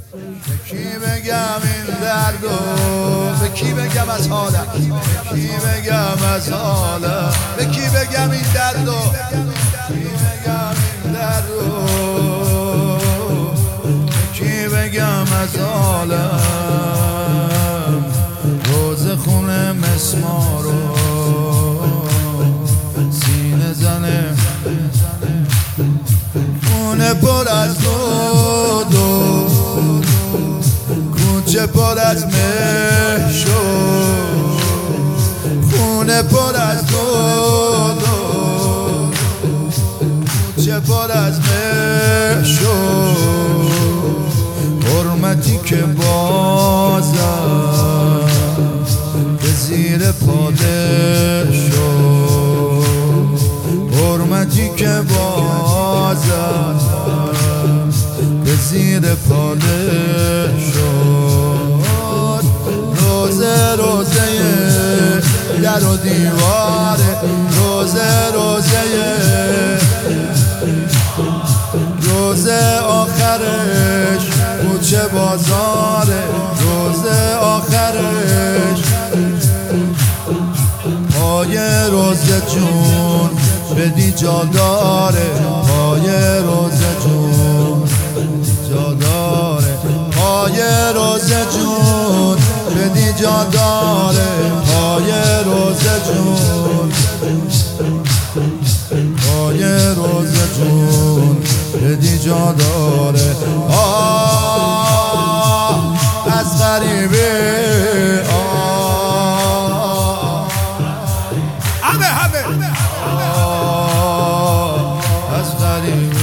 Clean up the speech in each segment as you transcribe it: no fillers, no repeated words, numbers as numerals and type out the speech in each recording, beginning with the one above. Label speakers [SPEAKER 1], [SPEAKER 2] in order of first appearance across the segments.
[SPEAKER 1] کی بگم این درد و به کی بگم از حالم، کی بگم از حالم، به کی بگم این درد و کی بگم این درد و کی بگم از حالم. روز خونه مسمار و سینه زنه، خونه پر از دود و کوچه پر از مه شد، خونه پر از دود و کوچه پر از مه شد. حرمتی که بازم به زیر پاده شد، حرمتی که بازم به زیر پاده شد. روزه روزه در و دیواره، روزه آخرش کوچه بازاره، روزه آخرش پای روزه جون بدی جا داره، پای روزه جون جا داره، پای روزه جون بدی جا داره، پای روزه جون، پای روزه جون بدی جا داره. از غریبه از غریبه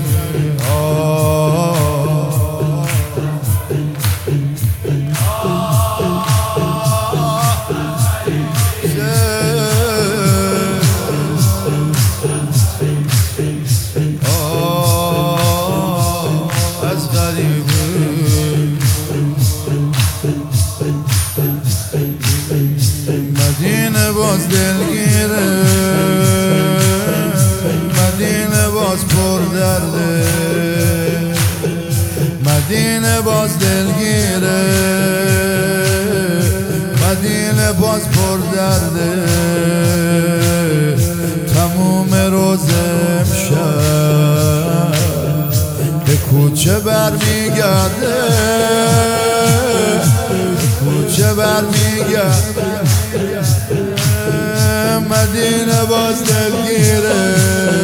[SPEAKER 1] مدینه باز دلگیره، مدینه باز پر درده، مدینه باز دلگیره، مدینه باز پر درده. تموم روز امشب به کوچه برمیگرده، کوچه برمیگرده. مدینه باز دلگیره،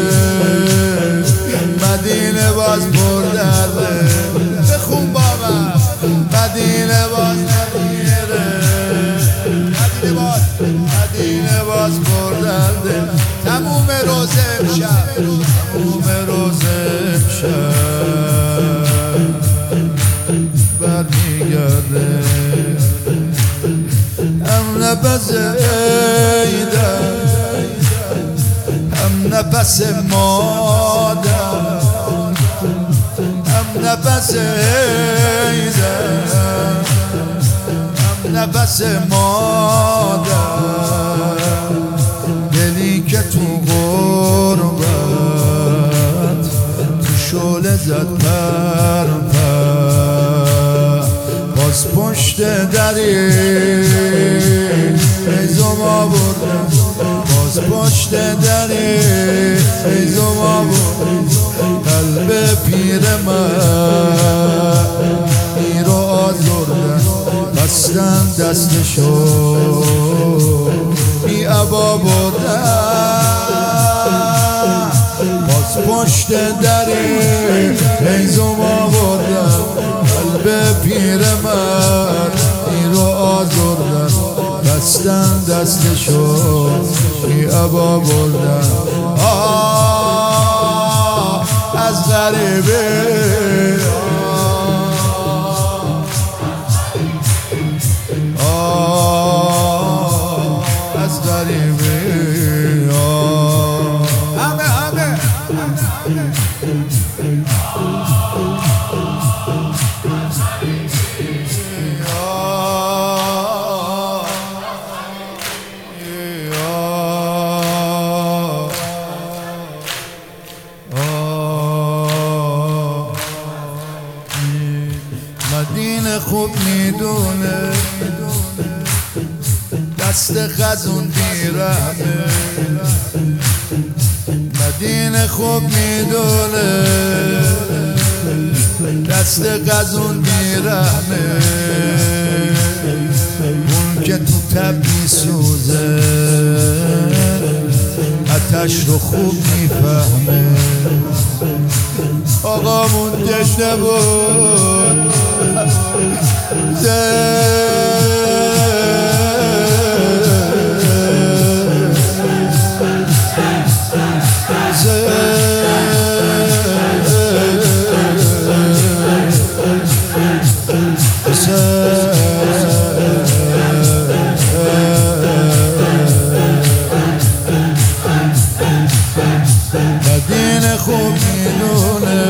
[SPEAKER 1] مدینه باز پر درده. بخون با من، مدینه باز دلگیره، مدینه باز پر درده. تموم روز امشب، تموم روز امشب برمیگرده. هم نفس عیدم، هم نفس مادر، هم نفس عیدم، هم نفس مادر. دلی که تو غربت تو شعله زد پر پر، باز پشت دری ایزم آوردم، باز پشت دری ایزم آوردم. قلب پیر من پیر و آزردن، بستن دستشو بی عبا بردن. باز پشت دری ایزم آوردن، قلب پیر من پیر و آزردن، بستن دستشو بی عبا بردن. از غریبه از غریبه همه مدینه خوب میدونه دست خزون بیرحمه مدینه خوب میدونه دست خزون بیرحمه اون که تو تب میسوزه آتش رو خوب میفهمه آقامون تشنه بود مدینه خوب میدونه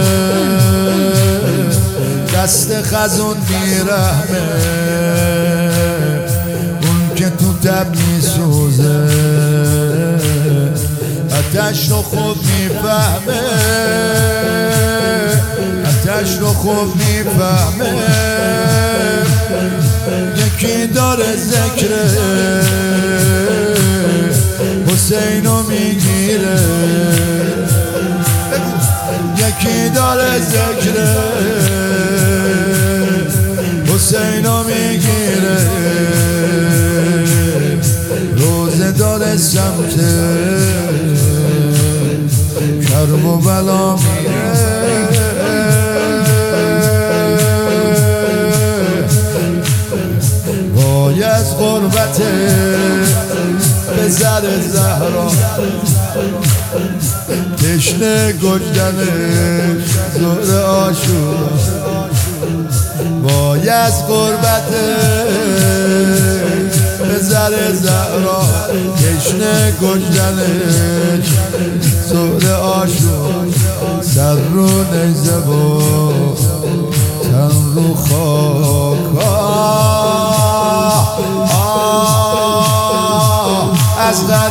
[SPEAKER 1] دست خزون بیرحمه اون که تو تب میسوزه آتش رو خوب میفهمه آتش رو خوب میفهمه یکی داره ذکر حسینو میگیره یکی داره ذکر حسینو میگیره روزه داره سمت کرب و بلا میره وای از غربت پسر زهرا تشنه گشتنش ظهر عاشورا وای از غربت پسر زهرا تشنه گشتنش ظهر عاشورا سر رو نیزه و تن رو خاک از